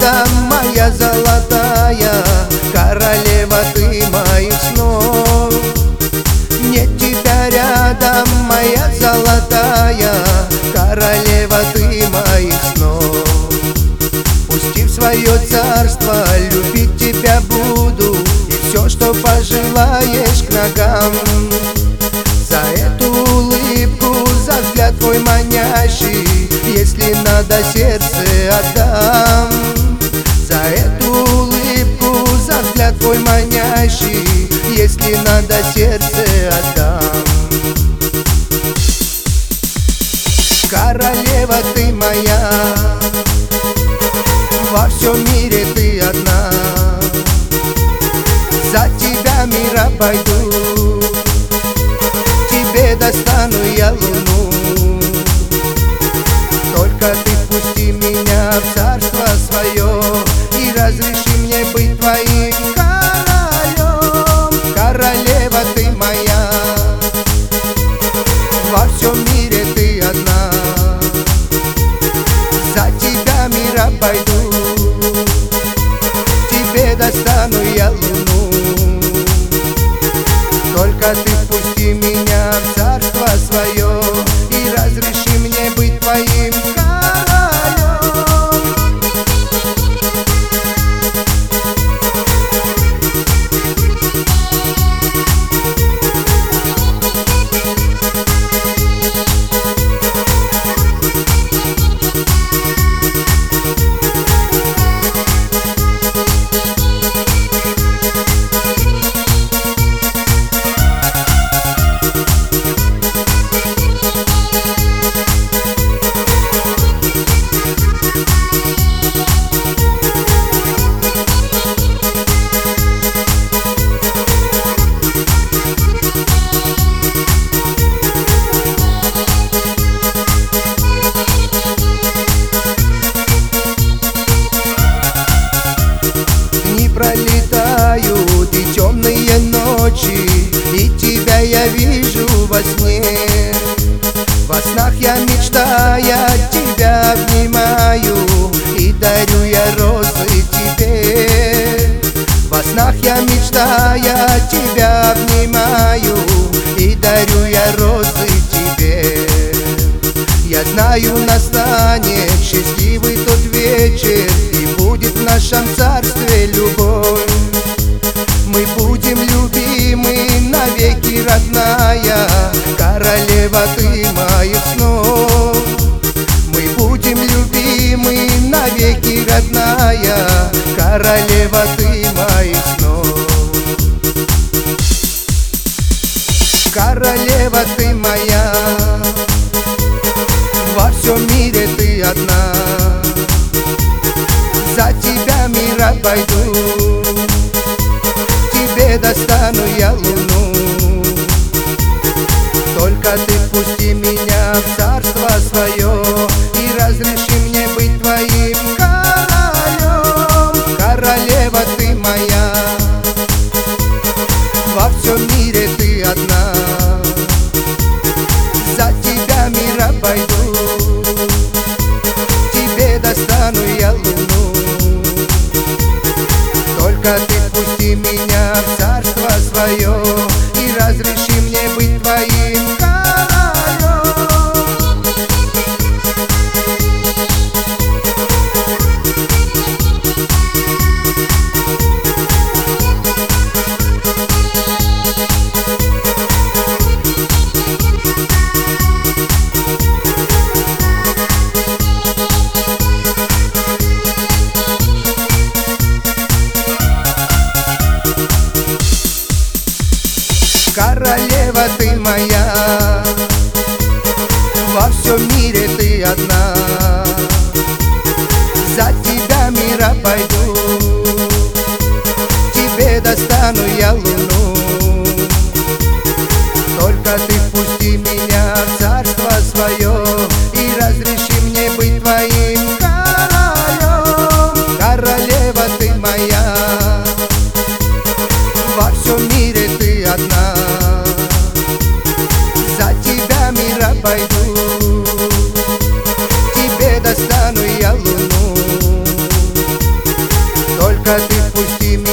рядом, моя золотая, королева ты моих снов. Нет тебя рядом, моя золотая, королева ты моих снов. Пусти в свое царство, любить тебя буду, и все, что пожелаешь, к ногам. За эту улыбку, за взгляд твой манящий, если надо, сердце отдам. За эту улыбку, за взгляд твой манящий, если надо, сердце отдам. Королева ты моя, во всем мире ты одна. За тебя мир обойду, тебе достану я луну. Только ты впусти меня в царство свое и разреши мне быть твоим королем. Королева ты моя, во всем мире ты одна. За тебя мир обойду, тебе достану я луну. Только ты впусти меня в царство свое и разреши мне быть твоим королем. Пролетают и темные ночи, и тебя я вижу во сне. Во снах я, мечтая, тебя обнимаю, и дарю я розы тебе. Во снах я, мечтая, тебя обнимаю, и дарю я розы тебе. Я знаю, настанет счастливый тот вечер, и будет в нашем царстве любовь. Мы будем любимы навеки, родная, королева ты моих снов. Мы будем любимы навеки, родная, королева ты моих снов. Королева ты моя, во всем мире ты одна. За тебя мир обойду, тебе достану я луну. Только ты впусти меня в царство свое и разреши мне быть твоим королем. Королева ты моя, во всем мире ты одна. За тебя мир обойду, тебе достану я луну. Только ты впусти меня в царство свое и разреши мне быть твоим королем. Королева ты моя, во всем мире ты одна. За тебя мир обойду, тебе достану я луну. Только ты впусти меня в царство свое и разреши мне быть твоим королем. Королева ты моя, во всем мире ты одна. За тебя мир обойду, тебе достану я луну. Только ты впусти меня.